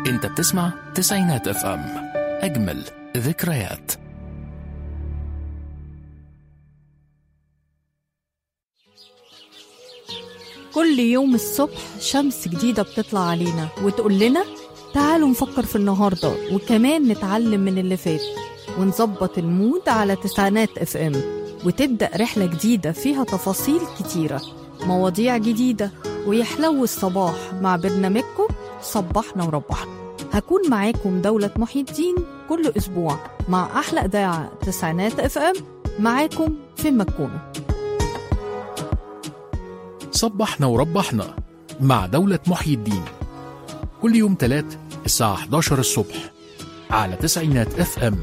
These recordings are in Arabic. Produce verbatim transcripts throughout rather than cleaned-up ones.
انت بتسمع تسعينات اف ام، اجمل ذكريات. كل يوم الصبح شمس جديدة بتطلع علينا وتقول لنا تعالوا نفكر في النهاردة، وكمان نتعلم من اللي فات ونظبط المود على تسعينات اف ام، وتبدأ رحلة جديدة فيها تفاصيل كتيرة، مواضيع جديدة، ويحلو الصباح مع برنامجكم صبحنا وربحنا. هكون معاكم دولة محي الدين كل أسبوع مع أحلى إذاعة تسعينات اف ام، معاكم في مكونة. صبحنا وربحنا مع دولة محي الدين كل يوم تلات الساعة إحدى عشر الصبح على تسعينات اف ام.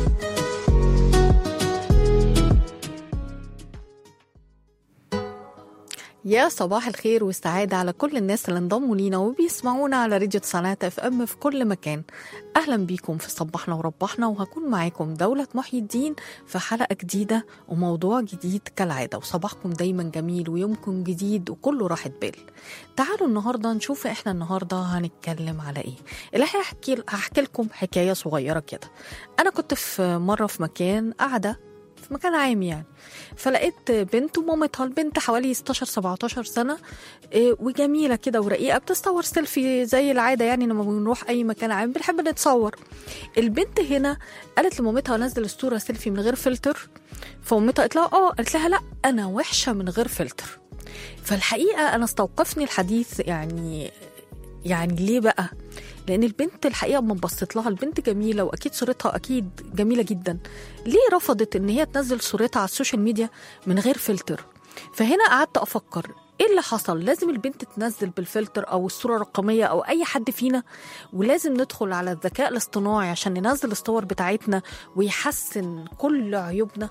يا صباح الخير والسعادة على كل الناس اللي انضموا لينا وبيسمعونا على راديو تسعينات اف ام في كل مكان. أهلا بيكم في صبحنا وربحنا، وهكون معاكم دولة محي الدين في حلقة جديدة وموضوع جديد كالعادة، وصباحكم دايما جميل ويومكم جديد وكله راحة بال. تعالوا النهاردة نشوف احنا النهاردة هنتكلم على ايه. اللي هحكي, هحكي لكم حكاية صغيرة كده. أنا كنت في مرة في مكان قاعدة في مكان عام يعني، فلقيت بنت ومامتها، البنت حوالي ستاشر سبعتاشر سنة وجميلة كده ورقيقة، بتصور سيلفي زي العادة يعني لما بنروح أي مكان عام بنحب نتصور. البنت هنا قالت لمامتها نزل الصورة سيلفي من غير فلتر، فمامتها قالت لها اه قالت لها لا أنا وحشة من غير فلتر. فالحقيقة أنا استوقفني الحديث يعني يعني ليه بقى؟ لأن البنت الحقيقة ما بصيت لها، البنت جميلة وأكيد صورتها أكيد جميلة جدا، ليه رفضت إن هي تنزل صورتها على السوشيال ميديا من غير فلتر؟ فهنا قعدت أفكر إيه اللي حصل؟ لازم البنت تنزل بالفلتر أو الصورة الرقمية أو أي حد فينا، ولازم ندخل على الذكاء الاصطناعي عشان ننزل الصور بتاعتنا ويحسن كل عيوبنا؟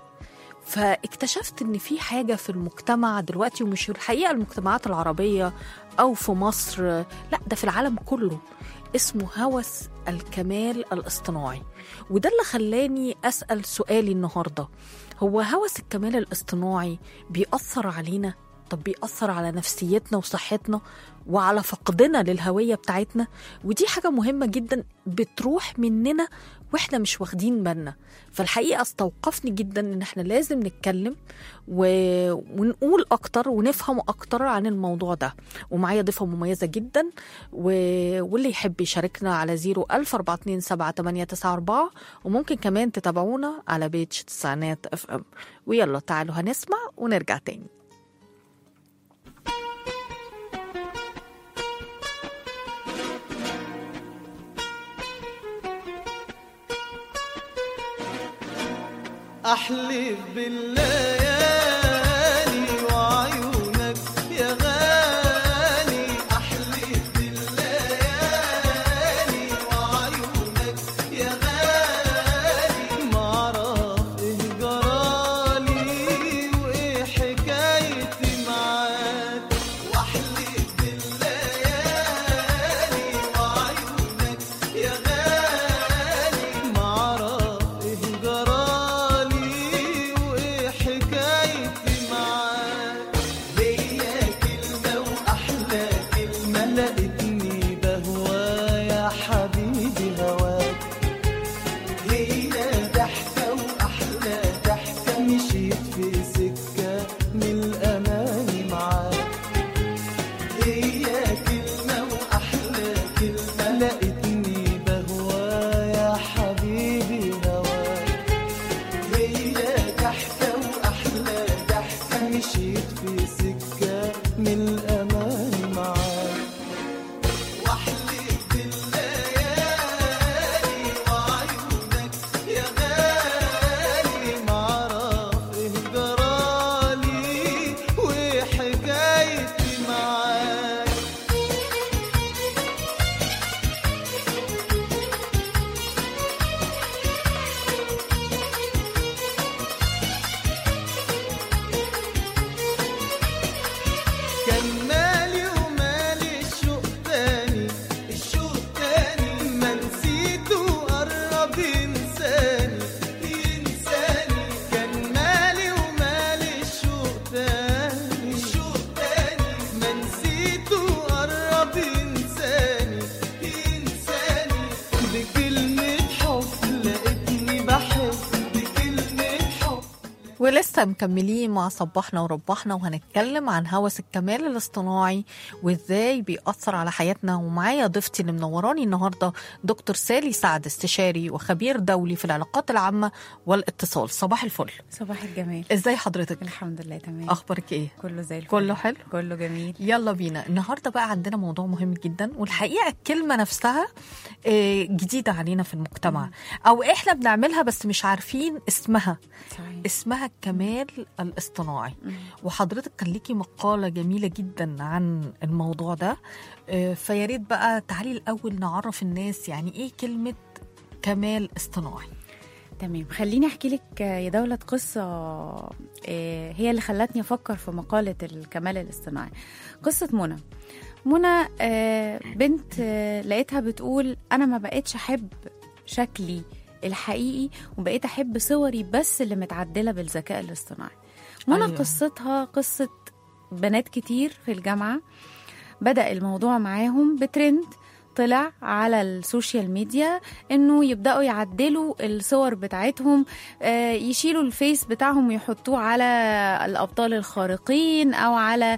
فاكتشفت ان في حاجة في المجتمع دلوقتي، ومش الحقيقة المجتمعات العربية او في مصر، لا ده في العالم كله، اسمه هوس الكمال الاصطناعي. وده اللي خلاني أسأل سؤالي النهاردة، هو هوس الكمال الاصطناعي بيأثر علينا؟ طب بيأثر على نفسيتنا وصحتنا وعلى فقدنا للهوية بتاعتنا؟ ودي حاجة مهمة جدا بتروح مننا واحنا مش واخدين بالنا. فالحقيقة استوقفني جدا ان احنا لازم نتكلم و... ونقول اكتر ونفهم اكتر عن الموضوع ده. ومعايا ضيفة مميزة جدا و... واللي يحب يشاركنا على زيرو ألف أربعة اتنين سبعة تمانية تسعة أربعة، وممكن كمان تتابعونا على بيج تسعينات اف ام. ويلا تعالوا هنسمع ونرجع تاني. أحلف بالليالي وعيونك يا غالي، أحلف بالليالي وعيونك يا غالي، معرف إيه جرالي وإيه حكايتي معاك. وأحلف بالليالي وعيونك يا غالي، معرف إيه جرالي حكايتي معاك. ليا كلمة وأحلى كلمة لقيتني بهوا يا حبيبي هواك، ليا ضحكة وأحلى ضحكة مشيت في سكة من الأمان معاك. ليا كلمة وأحلى كلمة لقيتني بهوا يا حبيبي هواك، ليا ضحكة وأحلى ضحكة مشيت في سكة من الأمان معاك. وأحلف بالليالي وعيونك يا غالي، معرف إيه جرالي وإيه حكايتي معاك. كان ولسه مكملين مع صباحنا وربحنا، وهنتكلم عن هوس الكمال الاصطناعي وازاي بيأثر على حياتنا. ومعايا ضيفتي اللي منوراني النهارده دكتور سالي سعد، استشاري وخبير دولي في العلاقات العامة والاتصال. صباح الفل. صباح الجمال. ازاي حضرتك؟ الحمد لله تمام. اخبارك ايه؟ كله زي الفل. كله حلو، كله جميل. يلا بينا. النهارده بقى عندنا موضوع مهم جدا، والحقيقه الكلمه نفسها جديده علينا في المجتمع، او احنا بنعملها بس مش عارفين اسمها. صحيح. اسمها الكمال الاصطناعي. وحضرتك كان ليكي مقاله جميله جدا عن الموضوع ده، فيا ريت بقى تعالي الاول نعرف الناس يعني ايه كلمه كمال اصطناعي. تمام، خليني احكي لك يا دولة قصة هي اللي خلتني افكر في مقالة الكمال الاصطناعي. قصة منى. منى بنت لقيتها بتقول انا ما بقيتش احب شكلي الحقيقي، وبقيت احب صوري بس اللي متعدلة بالذكاء الاصطناعي. منى أيوة. قصتها قصة بنات كتير في الجامعة بدأ الموضوع معاهم بترند طلع على السوشيال ميديا انه يبداوا يعدلوا الصور بتاعتهم، يشيلوا الفيس بتاعهم ويحطوه على الابطال الخارقين او على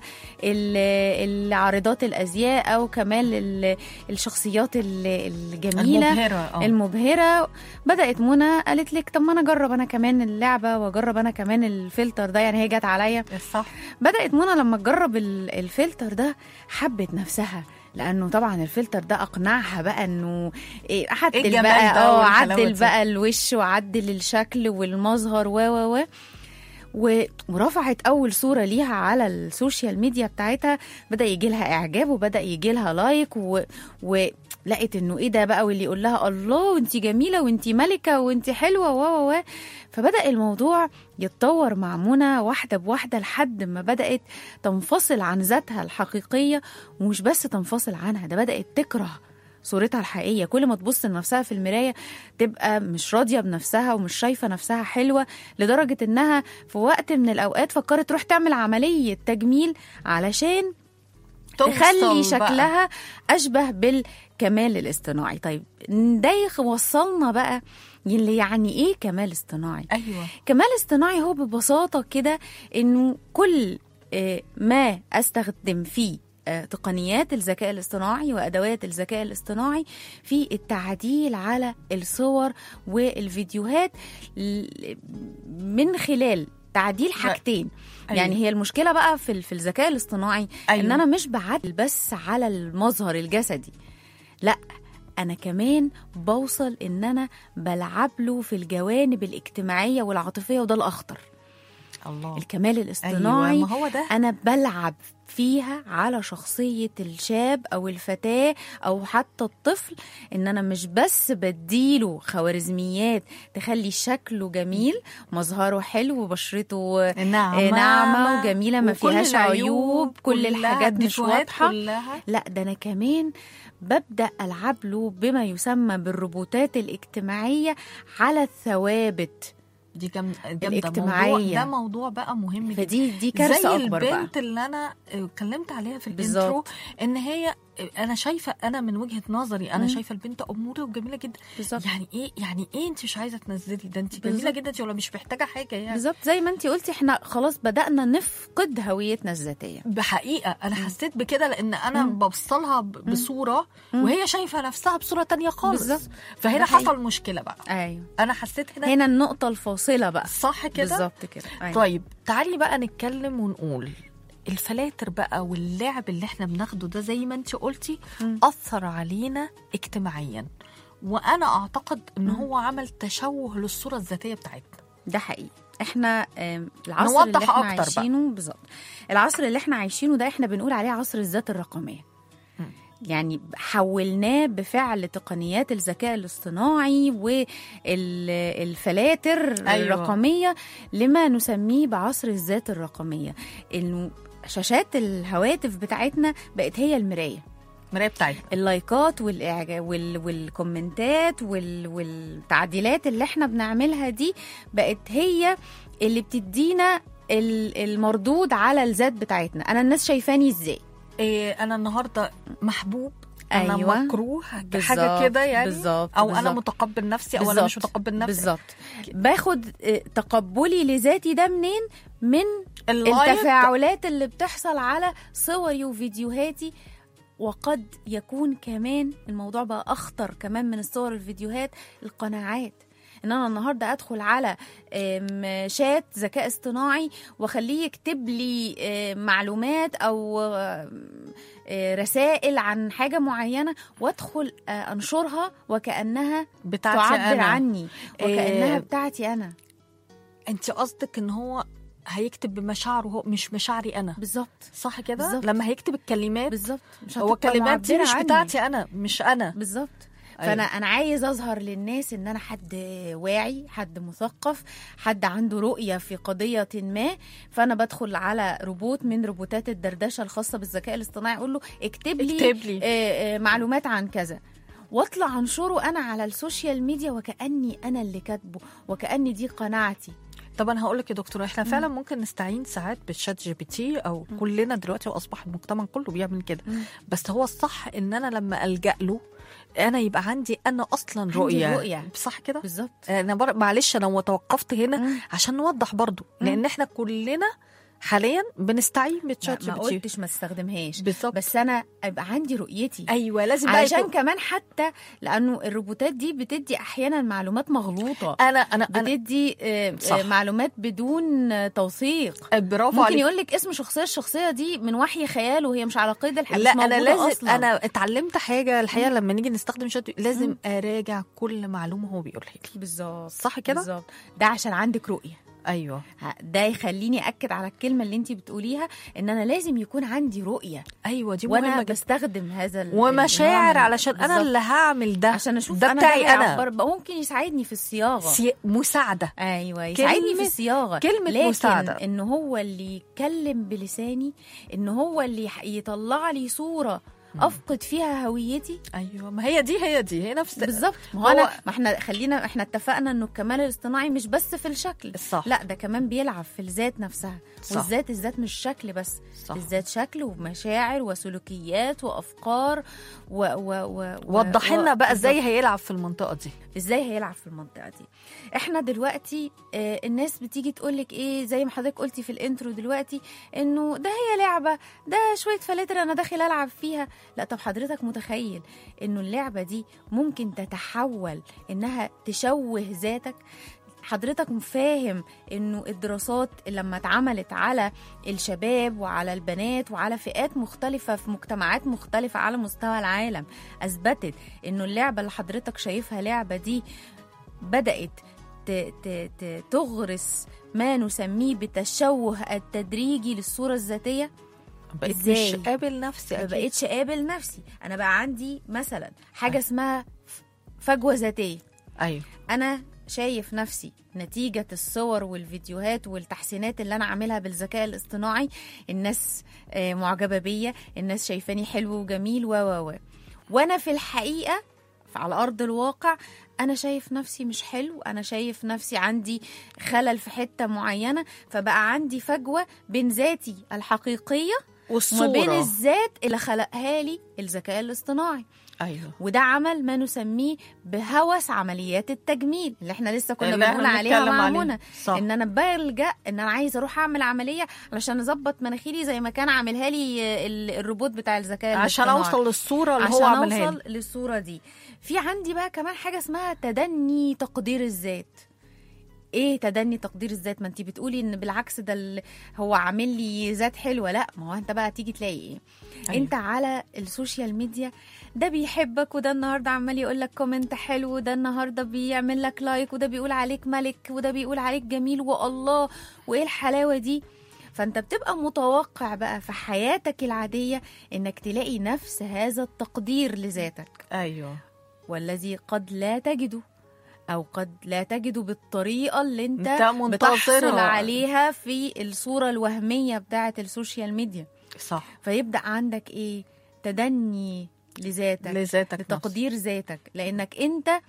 العارضات الازياء او كمان الشخصيات الجميله المبهره. المبهره بدات منى قالت لك طب ما انا اجرب انا كمان اللعبه واجرب انا كمان الفلتر ده، يعني هي جت عليا. صح. بدات منى لما تجرب الفلتر ده حبت نفسها، لانه طبعا الفلتر ده اقنعها بقى انه ايه عدل بقى اه عدل بقى الوش وعدل الشكل والمظهر و و و ورفعت اول صوره ليها على السوشيال ميديا بتاعتها، بدا يجي لها اعجاب وبدا يجي لها لايك و... ولقيت انه ايه ده بقى، واللي يقول لها الله وانتي جميله وانتي ملكه وانتي حلوه و و فبدا الموضوع يتطور مع منى واحده بواحده لحد ما بدات تنفصل عن ذاتها الحقيقيه، ومش بس تنفصل عنها، ده بدات تكره صورتها الحقيقية. كل ما تبص لنفسها في المراية تبقى مش راضية بنفسها ومش شايفة نفسها حلوة، لدرجة إنها في وقت من الأوقات فكرت تروح تعمل عملية تجميل علشان تخلي شكلها أشبه بالكمال الاصطناعي. طيب ده يوصلنا بقى اللي يعني إيه كمال اصطناعي؟ أيوة. كمال اصطناعي هو ببساطة كده إنه كل ما أستخدم فيه تقنيات الذكاء الاصطناعي وأدوات الذكاء الاصطناعي في التعديل على الصور والفيديوهات من خلال تعديل حاجتين. أيوة. يعني هي المشكلة بقى في في الذكاء الاصطناعي. أيوة. إن أنا مش بعدل بس على المظهر الجسدي، لا أنا كمان بوصل إن أنا بلعب له في الجوانب الاجتماعية والعاطفية، وده الأخطر. الله. الكمال الاصطناعي. أيوة، ما هو ده. أنا بلعب فيها على شخصية الشاب أو الفتاة أو حتى الطفل، إن أنا مش بس بديله خوارزميات تخلي شكله جميل، مظهره حلو وبشرته ناعمة, ناعمة وجميلة ما فيهاش عيوب، كل الحاجات مش واضحة. لا ده أنا كمان ببدأ ألعب له بما يسمى بالروبوتات الاجتماعية على الثوابت دي جامده. موضوع ده موضوع بقى مهم جدا. فدي دي كارثه اكبر بقى. زي البنت اللي انا اتكلمت عليها في الانترو، ان هي انا شايفه، انا من وجهه نظري انا شايفه البنت اموره وجميله جدا. بالزبط. يعني ايه يعني ايه انت مش عايزه تنزلي ده؟ انت جميله جدا، انت ولا مش محتاجه حاجه يعني. بالظبط زي ما انت قلتي، احنا خلاص بدانا نفقد هويتنا الذاتيه بحقيقه. انا مم. حسيت بكده لان انا ببصلها بصوره مم. وهي شايفه نفسها بصوره تانية خالص. بالظبط. فهنا حصل مشكله بقى. ايوه انا حسيت هنا هنا النقطه الفاصله بقى. صح كده. بالظبط كده. أيوة. طيب تعالي بقى نتكلم ونقول الفلاتر بقى واللعب اللي احنا بناخده ده زي ما انت قلتي م. أثر علينا اجتماعيا، وأنا أعتقد إن م. هو عمل تشوه للصورة الذاتية بتاعتنا. ده حقيقي. احنا العصر اللي احنا عايشينه بالظبط، العصر اللي احنا عايشينه ده احنا بنقول عليه عصر الذات الرقمية. م. يعني حولناه بفعل تقنيات الذكاء الاصطناعي والفلاتر أيوة. الرقمية لما نسميه بعصر الذات الرقمية، إنه شاشات الهواتف بتاعتنا بقت هي المراية المراية بتاعتنا. اللايكات والإعجاب وال... والكومنتات وال... والتعديلات اللي احنا بنعملها دي بقت هي اللي بتدينا المردود على الذات بتاعتنا. أنا الناس شايفاني إزاي؟ إيه، أنا النهاردة محبوب انا أيوة. مكروه حاجه بالظبط، كده يعني بالظبط، او بالظبط. انا متقبل نفسي او انا بالظبط، مش متقبل نفسي. بالظبط. باخد آه، تقبلي لذاتي ده منين؟ من اللايك. التفاعلات اللي بتحصل على صوري وفيديوهاتي. وقد يكون كمان الموضوع بقى أخطر كمان من الصور والفيديوهات، القناعات. ان انا النهارده ادخل على آم، شات ذكاء اصطناعي واخليه يكتب لي آم، معلومات او آم، آه، رسائل عن حاجه معينه، وادخل آه، انشرها وكانها بتاعتي تعبر أنا. عني، وكانها آه، بتاعتي انا. انت قصدك ان هو هيكتب بمشاعره هو، مش مشاعري انا. بالظبط، صح كده؟ بالظبط. لما هيكتب الكلمات بالظبط. مش هو هتبقى الكلمات دي معبرة مش عني. بتاعتي انا، مش انا. بالظبط. أيوة. فانا انا عايز اظهر للناس ان انا حد واعي، حد مثقف، حد عنده رؤيه في قضيه ما. فانا بدخل على روبوت من روبوتات الدردشه الخاصه بالذكاء الاصطناعي، اقول له اكتب لي, اكتب لي. آه، آه، معلومات عن كذا، واطلع انشره انا على السوشيال ميديا وكاني انا اللي كاتبه، وكاني دي قناعتي. طب انا هقول لك يا دكتوره، احنا فعلا ممكن نستعين ساعات بالشات جي بي تي او م. كلنا دلوقتي، واصبح المجتمع كله بيعمل كده. م. بس هو الصح ان انا لما الجا له انا يبقى عندي انا اصلا عندي رؤيه. رؤية. صح كده؟ بالظبط. انا بر... معلش انا توقفت هنا م. عشان نوضح برضو، لان احنا كلنا حاليا بنستعين بالشات جي ما بي تي. قلتش ما استخدمهاش، بالظبط. بس انا ابقى عندي رؤيتي. ايوه لازم عشان يكون... كمان حتى لانه الروبوتات دي بتدي احيانا معلومات مغلوطه. انا انا انا بتدي آه، صح. آه، معلومات بدون آه، توثيق. برافو ممكن عليك. يقول لك اسم شخصيه، الشخصيه دي من وحي خيال وهي مش على قيد الحياه. لا مش انا موجودة لازم أصلاً. انا اتعلمت حاجه الحقيقه لما نيجي نستخدم شات لازم اراجع كل معلومه هو بيقولها لي. بالظبط. صح كده؟ بالظبط. ده عشان عندك رؤيه. ايوه ه- ده يخليني اكد على الكلمه اللي انت بتقوليها، ان انا لازم يكون عندي رؤيه، ايوه دي وانا مهمه جدا. بستخدم هذا ال- ومشاعر النوع من- علشان انا بالظبط. اللي هعمل ده، عشان اشوف ده انا بتاعي ده انا. هيعبر- ممكن يساعدني في الصياغه. سي... مساعده. ايوه يساعدني كلمة- في الصياغه، كلمة لكن مساعدة. ان هو اللي يتكلم بلساني، ان هو اللي يح- يطلع لي صوره افقد فيها هويتي. ايوه ما هي دي هي دي هي نفس بالظبط. ما هو انا ما احنا خلينا احنا اتفقنا انه الكمال الاصطناعي مش بس في الشكل. صح. لا ده كمان بيلعب في الذات نفسها. صح. والذات الذات مش شكل بس، صح. الذات شكل ومشاعر وسلوكيات وافكار و و و وضح و- لنا بقى ازاي بالظبط. هيلعب في المنطقه دي. ازاي هيلعب في المنطقه دي. احنا دلوقتي آه الناس بتيجي تقول لك ايه، زي ما حضرتك قلتي في الانترو دلوقتي، انه ده هي لعبه، ده شويه فلاتر انا داخل العب فيها. لا طب حضرتك متخيل انه اللعبه دي ممكن تتحول انها تشوه ذاتك؟ حضرتك فاهم انه الدراسات لما اتعملت على الشباب وعلى البنات وعلى فئات مختلفة في مجتمعات مختلفة على مستوى العالم، اثبتت انه اللعبة اللي حضرتك شايفها لعبة دي بدأت ت- ت- ت- تغرس ما نسميه بالتشوه التدريجي للصورة الذاتية. بقيت إزاي؟ مش قابل نفسي. ما أكيد. بقيتش قابل نفسي. انا بقى عندي مثلا حاجة اسمها فجوة ذاتية. ايوه انا شايف نفسي نتيجة الصور والفيديوهات والتحسينات اللي أنا عاملها بالذكاء الاصطناعي، الناس آه، معجبة بيا، الناس شايفاني حلو وجميل و و و وأنا في الحقيقة على أرض الواقع أنا شايف نفسي مش حلو، أنا شايف نفسي عندي خلل في حتة معينة. فبقى عندي فجوة بين ذاتي الحقيقية والصوره وما بين الذات اللي خلقها لي الذكاء الاصطناعي. ايوه وده عمل ما نسميه بهوس عمليات التجميل اللي احنا لسه كنا اللي بنقول احنا عليها بنتكلم مع عليه. منى. صح. ان انا بلجأ ان انا عايزه اروح اعمل عمليه علشان اظبط مناخيري زي ما كان عاملها لي ال- الروبوت بتاع الذكاء عشان الاصطناعي. اوصل للصوره اللي عشان هو عملها اوصل لي. للصوره دي. في عندي بقى كمان حاجه اسمها تدني تقدير الذات. ايه تدني تقدير الذات؟ ما انت بتقولي ان بالعكس ده ال- هو عامل لي ذات حلوه. لا ما هو انت بقى تيجي تلاقي ايه؟ أيوة. انت على السوشيال ميديا ده بيحبك، وده النهارده عمال يقول لك كومنت حلو، وده النهارده بيعمل لك لايك، وده بيقول عليك ملك، وده بيقول عليك جميل، والله وايه الحلاوه دي. فانت بتبقى متوقع بقى في حياتك العاديه انك تلاقي نفس هذا التقدير لذاتك، ايوه والذي قد لا تجده، أو قد لا تجده بالطريقة اللي انت, أنت منتظرها. بتحصل عليها في الصورة الوهمية بتاعة السوشيال ميديا. صح. فيبدأ عندك ايه؟ تدني لذاتك، لذاتك لتقدير ذاتك، لأنك انت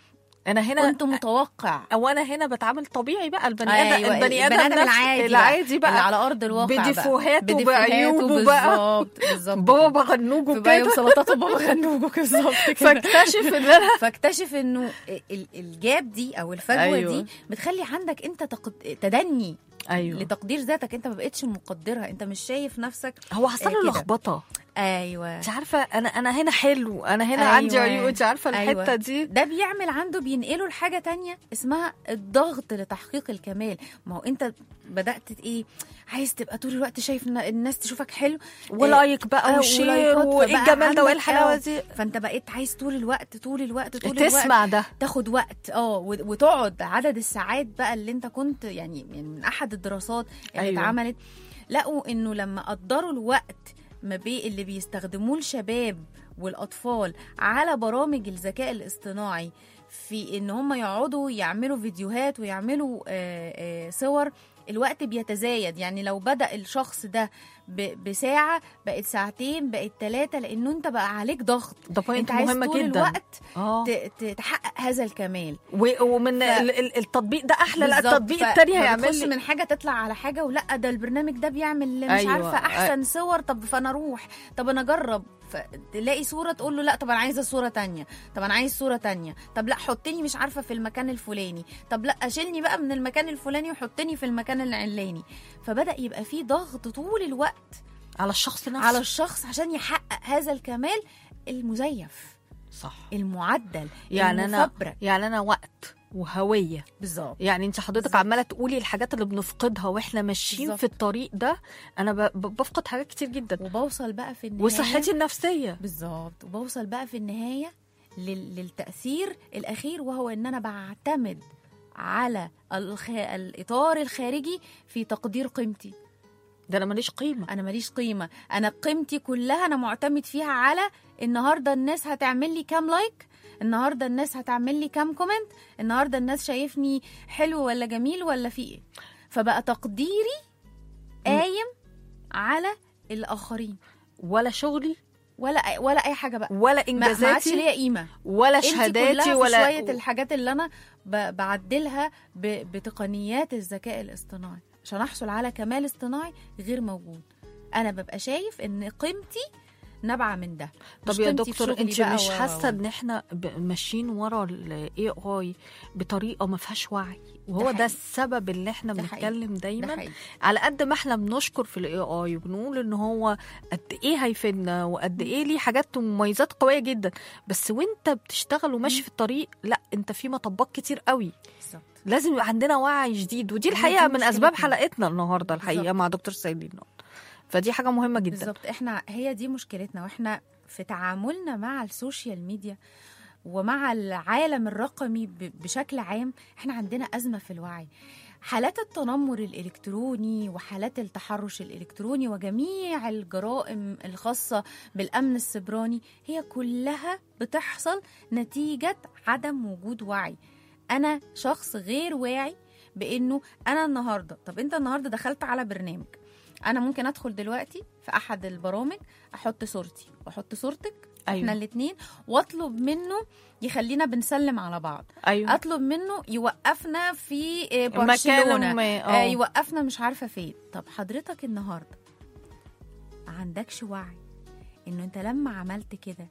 انا هنا كنت متوقع، او انا هنا بتعامل طبيعي بقى، البني ادم أيوة البني ادم العادي, العادي, العادي بقى اللي على ارض الواقع بديفوهاته بعيوبه بقى، بالظبط بالظبط بابا غنوجه كده كده سلطاته بابا غنوجه بالظبط كده. فاكتشف ان انا فاكتشف انه ال- الجاب دي او الفجوه أيوة. دي بتخلي عندك انت تقد... تدني ايوه لتقدير ذاتك، انت ما بقتش مقدرها، انت مش شايف نفسك. هو حصل له كده. لخبطه. ايوه انت عارفه انا انا هنا حلو، انا هنا أيوة. عندي عيوب، انت عارفه الحته أيوة. دي ده بيعمل عنده بينقله لحاجه تانية اسمها الضغط لتحقيق الكمال. ما هو انت بدات ايه، عايز تبقى طول الوقت شايف ان الناس تشوفك حلو ولايك بقى آه، وشير ولايكات، وايه فبقى الجمال ده وايه عندك- الحلاوه آه، دي، فانت بقيت عايز طول الوقت طول الوقت طول الوقت تسمع ده. تاخد وقت اه و- وتقعد عدد الساعات بقى اللي انت كنت يعني من احد الدراسات اللي أيوة. اتعملت لقوا انه لما قدروا الوقت ما بين اللي بيستخدموه الشباب والاطفال على برامج الذكاء الاصطناعي في ان هم يقعدوا يعملوا فيديوهات ويعملوا آه، آه، صور، الوقت بيتزايد. يعني لو بدأ الشخص ده ب- بساعة بقت ساعتين بقت ثلاثة، لأنه أنت بقى عليك ضغط، ده أنت بوينت عايز مهمه طول جدا. الوقت اه ت- ت- تحقق هذا الكمال. و- ومن ف- ال- ال- التطبيق ده احلى، لا بالظبط. التطبيق ف- التاني ما هيعمل بتخش لي من حاجه تطلع على حاجه، ولا ده البرنامج ده بيعمل مش أيوة. عارفه احسن صور، طب فانا اروح، طب انا اجرب، فتلاقي صوره تقول له لا طب انا عايزه صوره تانية، طب انا عايز صوره تانية، طب لا حطني مش عارفه في المكان الفلاني، طب لا شيلني بقى من المكان الفلاني وحطني في المكان العلاني. فبدا يبقى في ضغط طول الوقت على الشخص نفسه، على الشخص عشان يحقق هذا الكمال المزيف صح المعدل يعني انا المفبرك. يعني انا وقت وهويه. بالظبط يعني انت حضرتك بالظبط. عماله تقولي الحاجات اللي بنفقدها واحنا ماشيين بالظبط. في الطريق ده، انا ب- ب- بفقد حاجات كتير جدا، وبوصل بقى في النهايه وصحتي النفسيه. بالظبط، وبوصل بقى في النهايه لل... للتاثير الاخير، وهو ان انا بعتمد على الخ... الاطار الخارجي في تقدير قيمتي. ده انا ماليش قيمه. انا ماليش قيمه، انا قيمتي كلها انا معتمد فيها على النهارده الناس هتعمل لي كام لايك، النهارده الناس هتعمل لي كام كومنت، النهارده الناس شايفني حلو ولا جميل ولا في ايه. فبقى تقديري قايم على الاخرين، ولا شغلي ولا ولا اي حاجه بقى، ولا ما ما عادش انجازاتي ليا قيمه. ولا انتي شهاداتي كلها ولا في شويه الحاجات اللي انا ب- بعدلها ب- بتقنيات الذكاء الاصطناعي عشان احصل على كمال اصطناعي غير موجود. انا ببقى شايف ان قيمتي نابعه من ده. مش طب يا قيمتي في دكتور شغلي انت بقى مش و- حاسه و- ان احنا ب- ماشيين ورا الاي اي بطريقه ما فيهاش وعي، وهو ده ده حقيقي. السبب اللي احنا ده بنتكلم ده دايما. حقيقي. على قد ما احنا بنشكر في الاي اي وبنقول ان هو قد ايه هيفيدنا وقد ايه ليه حاجات ومميزات قويه جدا، بس وانت بتشتغل وماشي في الطريق لا انت في مطبات كتير قوي، بالظبط. لازم يبقى عندنا وعي جديد. ودي هي دي الحقيقه من اسباب مشكلتنا. حلقتنا النهارده الحقيقه بالظبط. مع دكتور سيدين، فدي حاجه مهمه جدا. بالظبط، احنا هي دي مشكلتنا، واحنا في تعاملنا مع السوشيال ميديا ومع العالم الرقمي ب- بشكل عام احنا عندنا أزمة في الوعي. حالات التنمر الإلكتروني وحالات التحرش الإلكتروني وجميع الجرائم الخاصة بالأمن السيبراني هي كلها بتحصل نتيجة عدم وجود وعي. أنا شخص غير واعي بأنه أنا النهاردة، طب أنت النهاردة دخلت على برنامج، أنا ممكن أدخل دلوقتي في أحد البرامج أحط صورتي وأحط صورتك، أيوة. احنا الاثنين، واطلب منه يخلينا بنسلم على بعض، ايوه اطلب منه يوقفنا في آه، مكان برشلونة، ما- آه، آه. يوقفنا مش عارفه فين. طب حضرتك النهارده ما عندكش وعي انه انت لما عملت كده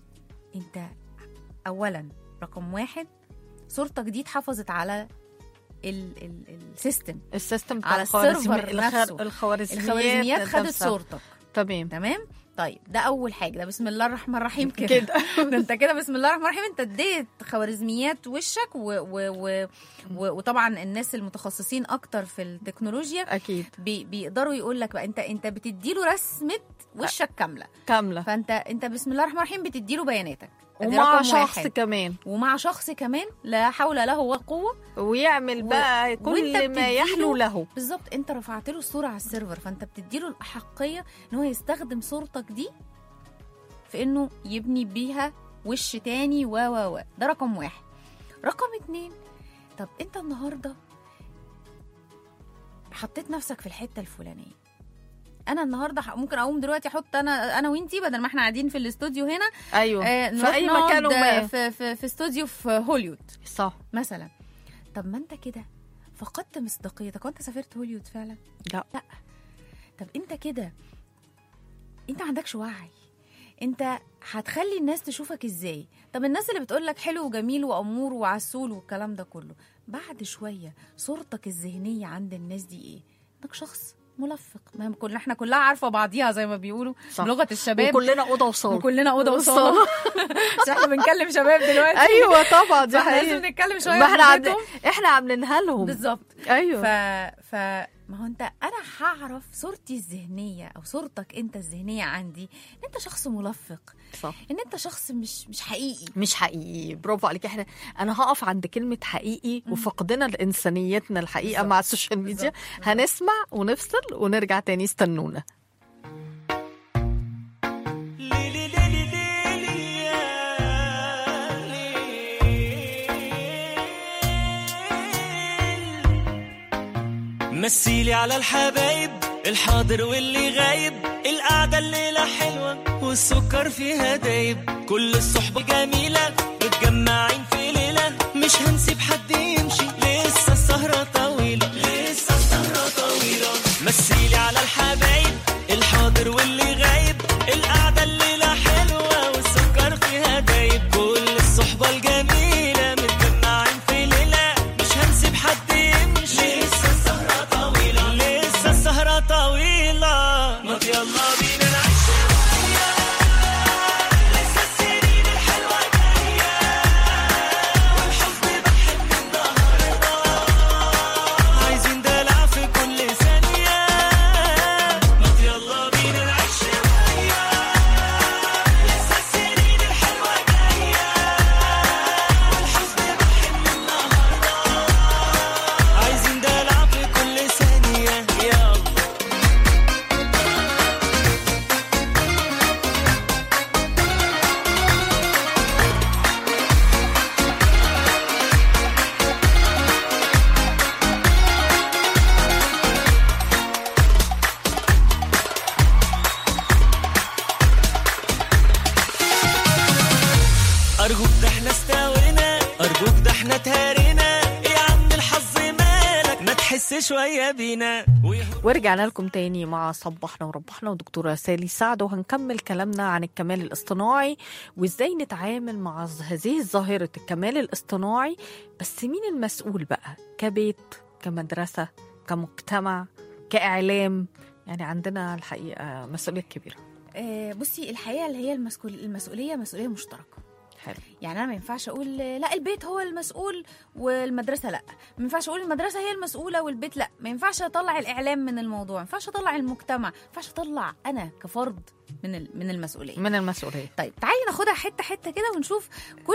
انت اولا رقم واحد صورتك دي اتحفظت على ال- ال- السيستم، السيستم بتاع على الخوارزمي- السيرفر الخ- نفسه. الخوارزميات الخوارزميات خدت نفسها. صورتك، تمام تمام. طيب ده اول حاجه، ده بسم الله الرحمن الرحيم كده كده. ده انت كده بسم الله الرحمن الرحيم انت اديت خوارزميات وشك و و و و وطبعا الناس المتخصصين اكتر في التكنولوجيا اكيد بي بيقدروا يقول لك بقى انت انت بتديله رسمه وشك كامله، كامله، فانت انت بسم الله الرحمن الرحيم بتديله بياناتك، ادي ومع رقم شخص واحد. كمان ومع شخص كمان لا حول له ولا قوه، ويعمل و- بقى وانت كل ما بتديله- يحلو له. بالظبط. انت رفعت له الصوره على السيرفر، فانت بتديله الاحقيه ان هو يستخدم صورتك دي في انه يبني بيها وش تاني و و و ده رقم واحد. رقم اتنين، طب انت النهارده حطيت نفسك في الحته الفلانيه، انا النهارده ممكن اقوم دلوقتي احط انا انا وانتي بدل ما احنا قاعدين في الاستوديو هنا ايوه آه في اي مكان وما في, في في استوديو في هوليوود صح مثلا. طب ما انت كده فقدت مصداقيتك. وانت سافرت هوليوود فعلا؟ لا لا. طب انت كده انت ما عندكش وعي. انت هتخلي الناس تشوفك ازاي؟ طب الناس اللي بتقولك حلو وجميل وامور وعسول والكلام ده كله، بعد شويه صورتك الذهنيه عند الناس دي ايه؟ انك شخص ملفق. ما كلنا احنا كلها عارفه بعضيها زي ما بيقولوا بلغه الشباب، وكلنا اوضه وصاله وكلنا اوضه وصاله عشان احنا بنكلم شباب دلوقتي. ايوه طبعا دي حقيقة. حقيقة. لازم نتكلم شويه ما احنا عاملين بلغتهم. احنا عاملينها لهم بالظبط. ايوه ف ف ما هو انت انا هعرف صورتي الذهنيه او صورتك انت الذهنيه عندي ان انت شخص ملفق، صح، ان انت شخص مش مش حقيقي. مش حقيقي. برافو عليك. احنا انا هقف عند كلمه حقيقي وفقدنا لانسانيتنا الحقيقه بالزبط. مع السوشيال ميديا. بالزبط. هنسمع ونفصل ونرجع تاني، استنونا. مثيلي على الحبايب الحاضر واللي غايب، القعدة الليلة حلوة والسكر فيها دايب، كل الصحبة جميلة متجمعين في ليلة، مش هنسيب حد يمشي لسه السهرة طويلة، لسه السهرة طويلة. مثيلي على الحبايب الحاضر واللي غايب، القعدة الليلة حلوة والسكر فيها دايب، كل الصحبة الجميلة متجمعين في ليلة، مش هنسيب حد يمشي لسه السهرة طويلة، لسه السهرة طويلة. ما يلا بينا نعيش شوية، لسه السنين الحلوة جاية، والحزن بحب النهاردة، عايزين دلع في كل ثانية. ما يلا بينا نعيش شوية، لسه السنين الحلوة جاية، والحزن بحب النهاردة، عايزين دلع في كل ثانية. يلا أرجوك ده احنا استوينا، أرجوك ده احنا تهرينا، يا عم الحظ مالك ما تحس شوية بينا. ورجعنا لكم تاني مع صبحنا وربحنا ودكتورة سالي سعد، وهنكمل كلامنا عن الكمال الاصطناعي وازاي نتعامل مع هذه الظاهرة الكمال الاصطناعي. بس مين المسؤول بقى؟ كبيت، كمدرسة، كمجتمع، كإعلام؟ يعني عندنا الحقيقة مسؤولية كبيرة. آه بصي، الحقيقه اللي هي المسؤول المسؤوليه مسؤوليه مشتركه. حلو. يعني انا ما ينفعش اقول لا البيت هو المسؤول والمدرسه لا، ما ينفعش اقول المدرسه هي المسؤوله والبيت لا، ما ينفعش اطلع الاعلام من الموضوع، ما ينفعش اطلع المجتمع، ما ينفعش اطلع انا كفرد من من المسؤوليه. من المسؤولية. طيب تعالي ناخدها حته حته كده ونشوف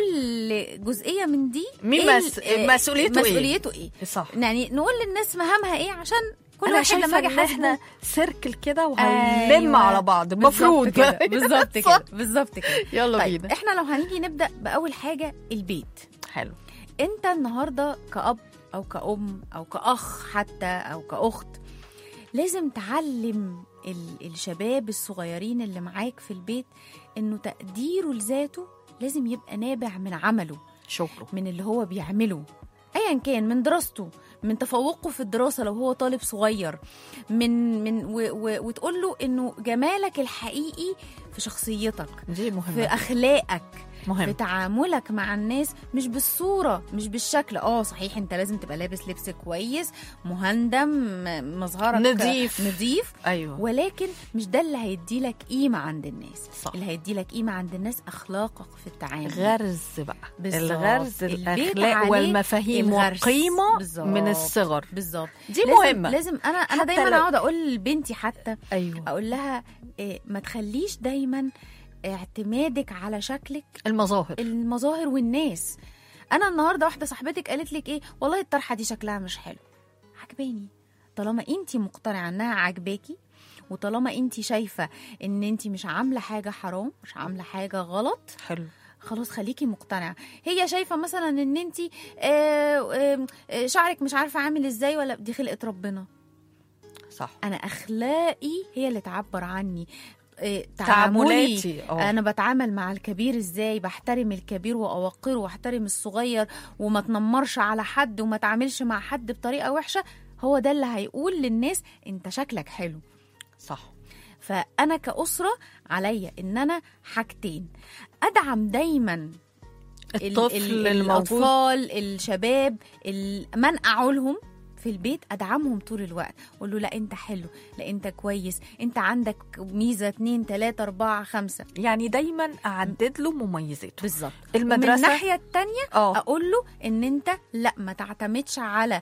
كل جزئيه من دي مين إيه مس... ال- مسؤوليته ايه؟ مسؤوليته ايه؟ صح. يعني نقول للناس مهامها ايه عشان كل أنا واحد شايفة لما اجي إن إحنا احاسبه سيركل كده وهنلم أيوة. على بعض المفروض. بالظبط كده بالظبط صح. كده بالظبط كده. يلا طيب بينا. احنا لو هنيجي نبدا باول حاجه البيت. حلو. انت النهارده كأب او كأم او كأخ حتى او كأخت لازم تعلم ال- الشباب الصغيرين اللي معاك في البيت انه تقديره لذاته لازم يبقى نابع من عمله، شكرا. من اللي هو بيعمله ايا كان، من دراسته، من تفوقه في الدراسه لو هو طالب صغير، من من و و وتقول له انه جمالك الحقيقي في شخصيتك، دي في مهمة. اخلاقك، مهم. في تعاملك مع الناس، مش بالصورة مش بالشكل. اه صحيح انت لازم تبقى لابس لبس كويس مهندم م- مظهرك نضيف. نضيف أيوة. ولكن مش ده اللي هيديلك قيمة عند الناس. صح. اللي هيديلك قيمة عند الناس أخلاقك في التعامل. غرز بقى. بالظبط. الغرز، البيت الأخلاق عليه والمفاهيم الغرس. والقيمة بالظبط. من الصغر. بالظبط. دي لازم مهمة. لازم أنا أنا حتى دايما لو- أقعد أقول لبنتي حتى أيوة. أقول لها إيه، ما تخليش دايما اعتمادك على شكلك المظاهر. المظاهر والناس. انا النهارده واحده صاحبتك قالت لك ايه، والله الطرحه دي شكلها مش حلو، عجباني. طالما انت مقتنعه انها عجباكي، وطالما انت شايفه ان انت مش عامله حاجه حرام، مش عامله حاجه غلط، حلو. خلاص خليكي مقتنعه. هي شايفه مثلا ان انت شعرك مش عارفه عامل ازاي، ولا دي خلقه ربنا. صح. انا اخلاقي هي اللي تعبر عني، إيه، تعاملاتي. تعاملي أوه. انا بتعامل مع الكبير ازاي، بحترم الكبير واوقره واحترم الصغير وما تنمرش على حد وما تعاملش مع حد بطريقه وحشه، هو ده اللي هيقول للناس انت شكلك حلو. صح. فانا كأسرة عليا ان انا حاجتين، ادعم دايما الطفل ال- ال- الموجود. الاطفال الشباب ال- من اعولهم في البيت، ادعمهم طول الوقت، اقول له لا انت حلو، لا انت كويس، انت عندك ميزه اتنين تلاته اربعه خمسه. يعني دايما اعدد له مميزاته. بالظبط. المدرسه ومن الناحيه التانيه اه اقول له ان انت لا ما تعتمدش على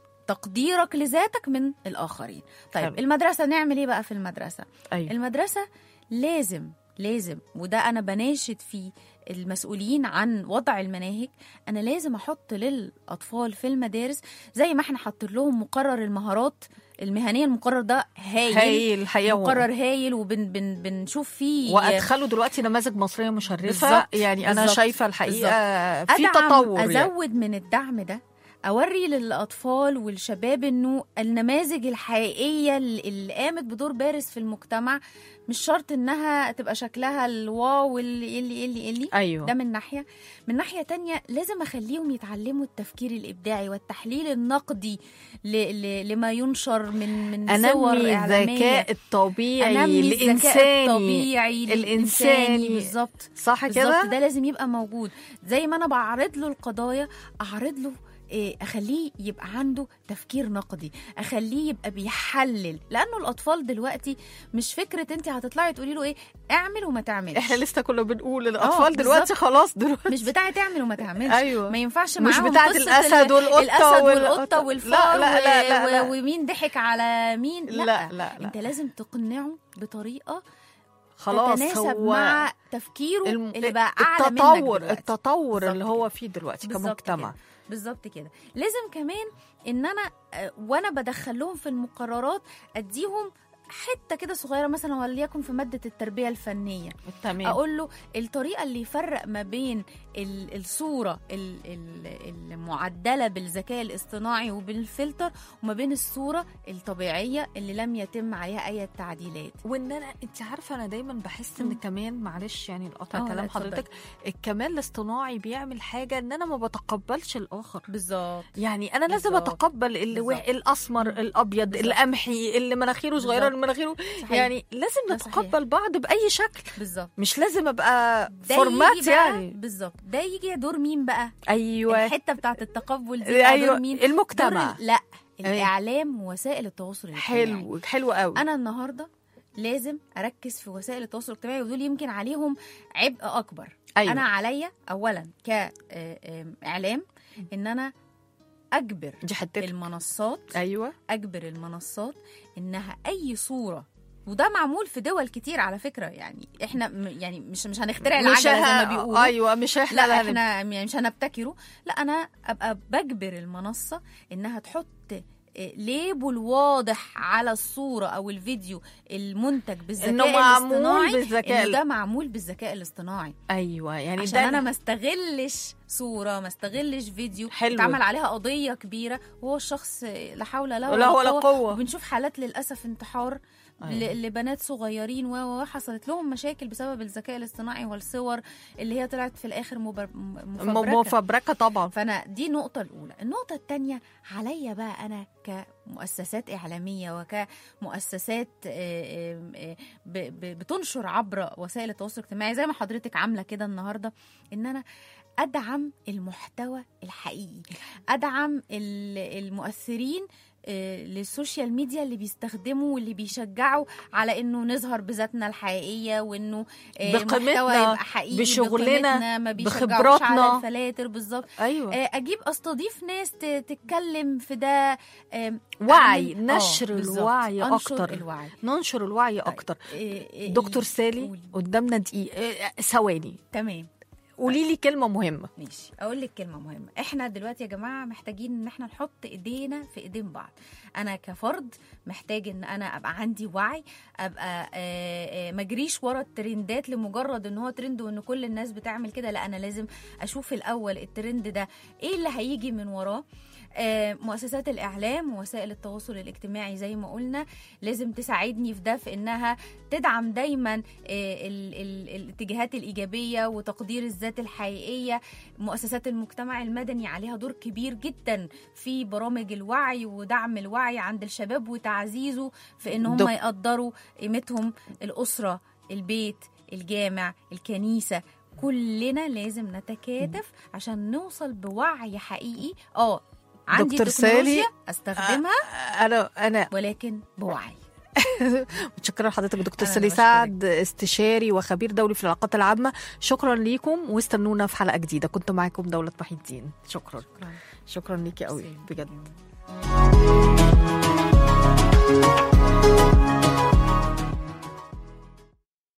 تقديرك لذاتك من الاخرين. طيب حلو. المدرسه نعمل ايه بقى في المدرسه؟ ايوه المدرسه لازم لازم وده انا بناشد فيه المسؤولين عن وضع المناهج، انا لازم احط للاطفال في المدارس زي ما احنا حاطين لهم مقرر المهارات المهنيه. المقرر ده هايل هايل الحقيقه، مقرر هايل، وبن بن بنشوف فيه وادخلوا دلوقتي نماذج مصريه مشرفه. بالزبط. يعني انا بالزبط. شايفه الحقيقه في أدعم تطور. يعني. ازود من الدعم ده، اوري للاطفال والشباب انه النماذج الحقيقيه اللي قامت بدور بارز في المجتمع مش شرط انها تبقى شكلها الواو اللي اللي اللي, اللي. ايوه ده من ناحيه. من ناحيه تانية لازم اخليهم يتعلموا التفكير الابداعي والتحليل النقدي ل... ل... لما ينشر من من صور انمي اعلاميه. الذكاء الطبيعي انمي الذكاء الانساني الطبيعي الانساني بالظبط. صح بالظبط، كده. ده لازم يبقى موجود. زي ما انا بعرض له القضايا اعرض له إيه، اخليه يبقى عنده تفكير نقدي، اخليه يبقى بيحلل، لانه الاطفال دلوقتي مش فكره انت هتطلعي تقولي له ايه اعمل وما تعملش. احنا لسه كنا بنقول الاطفال آه، دلوقتي بالظبط. خلاص دلوقتي مش بتاعه تعمل وما تعملش. ايوه ما ينفعش مش معاهم بتاعه قصة الاسد والقطه الاسد وال- والقطه لا والفار لا لا لا, لا. و- ومين ضحك على مين. لا, لا, لا, لا. انت لازم تقنعه بطريقه خلاص تتناسب هو مع تفكيره الم... اللي بقى اعلى منك التطور دلوقتي. التطور بالظبط اللي هو فيه دلوقتي بالظبط كمجتمع. كده. بالظبط كده. لازم كمان ان انا آه، وانا بدخل لهم في المقررات اديهم حته كده صغيره، مثلا وليكن في ماده التربيه الفنيه، تمام. اقول له الطريقه اللي يفرق ما بين ال- الصوره ال- ال- المعدله بالذكاء الاصطناعي وبالفلتر وما بين الصوره الطبيعيه اللي لم يتم عليها اي تعديلات. وان انا انت عارفه انا دايما بحس ان مم. كمان معلش يعني القطع آه، لا، كلام اتفضلي. حضرتك، الكمال الاصطناعي بيعمل حاجه ان انا ما بتقبلش الاخر. بالظبط. يعني انا لازم بالظبط. اتقبل اللي بالظبط. وح- الاسمر الابيض بالظبط. القمحي اللي مناخيره صغيره بالظبط. اللي مناخيره صحيح. يعني لازم ده نتقبل صحيح. بعض باي شكل، بالظبط. مش لازم ابقى ده فورمات يجي بقى- يعني. بالظبط. ده يجي دور مين بقى؟ ايوه الحته بتاعت التقبل دي بقى ايوه دور مين؟ المجتمع. دور ال- لا الاعلام ووسائل التواصل الاجتماعي. حلو حلو قوي. انا النهارده لازم اركز في وسائل التواصل الاجتماعي، ودول يمكن عليهم عبء اكبر. أيوة. انا عليا اولا كاعلام ان انا اجبر دي حتتك. المنصات ايوه اجبر المنصات انها اي صوره، وده معمول في دول كتير على فكره، يعني احنا م- يعني مش مش هنخترع مش العجله ه- زي ما بيقولوا. ايوه مش احنا لا اللي هن- احنا يعني مش هنبتكره، لا انا ابقى بجبر المنصه انها تحط ليبل واضح على الصوره او الفيديو المنتج بالذكاء إنه معمول الاصطناعي، بالذكاء إنه ده معمول بالذكاء الاصطناعي، ايوه يعني عشان ده انا ما استغلش صوره ما استغلش فيديو حلو. اتعمل عليها قضيه كبيره وهو الشخص لا حول له لا ولا قوه. وبنشوف حالات للاسف انتحار أيوة. ل- لبنات صغيرين و حصلت لهم مشاكل بسبب الذكاء الاصطناعي والصور اللي هي طلعت في الاخر مبر... م- مفبركه. مفبركه طبعا. فانا دي النقطه الاولى. النقطه الثانيه عليا بقى انا كمؤسسات اعلاميه وكمؤسسات آه، آه، ب- ب- بتنشر عبر وسائل التواصل الاجتماعي زي ما حضرتك عامله كده النهارده، ان انا ادعم المحتوى الحقيقي، ادعم ال- المؤثرين آه، للسوشيال ميديا اللي بيستخدموا واللي بيشجعوا على انه نظهر بذاتنا الحقيقيه، وانه آه، بقيمتنا، المحتوى يبقى حقيقي بشغلنا، بقيمتنا، ما بيشجعوش بخبراتنا. على الفلاتر. بالظبط. ايوه آه، اجيب استضيف ناس ت- تتكلم في ده، آم، وعي، أعمل- نشر آه، بالظبط. الوعي أنشر اكتر الوعي. ننشر الوعي اكتر. آه، آه، دكتور سالي قولي. قدامنا دقيقه آه، ثواني، تمام قولي لي كلمه مهمه. ماشي. اقول لك كلمه مهمه. احنا دلوقتي يا جماعه محتاجين ان احنا نحط ايدينا في ايدين بعض. انا كفرد محتاج ان انا ابقى عندي وعي، ابقى آه، آه، ما اجريش ورا الترندات لمجرد ان هو ترند وان كل الناس بتعمل كده. لا انا لازم اشوف الاول الترند ده ايه اللي هيجي من وراه، آه، مؤسسات الإعلام ووسائل التواصل الاجتماعي زي ما قلنا لازم تساعدني في ده، في إنها تدعم دايما آه، ال- ال- الاتجاهات الإيجابية وتقدير الذات الحقيقية. مؤسسات المجتمع المدني عليها دور كبير جدا في برامج الوعي ودعم الوعي عند الشباب وتعزيزه في إن هم دك- يقدروا قيمتهم. الأسرة، البيت، الجامع، الكنيسة، كلنا لازم نتكاتف عشان نوصل بوعي حقيقي. اه عندي دكتور تكنولوجيا سالي، استخدمها انا انا ولكن بوعي. متشكره لحضرتك دكتور أنا سالي بشكرك. سعد، استشاري وخبير دولي في العلاقات العامه. شكرا ليكم واستنونا في حلقه جديده. كنت معاكم دولة محي الدين. شكرا شكرا. شكرا ليكي قوي بجد.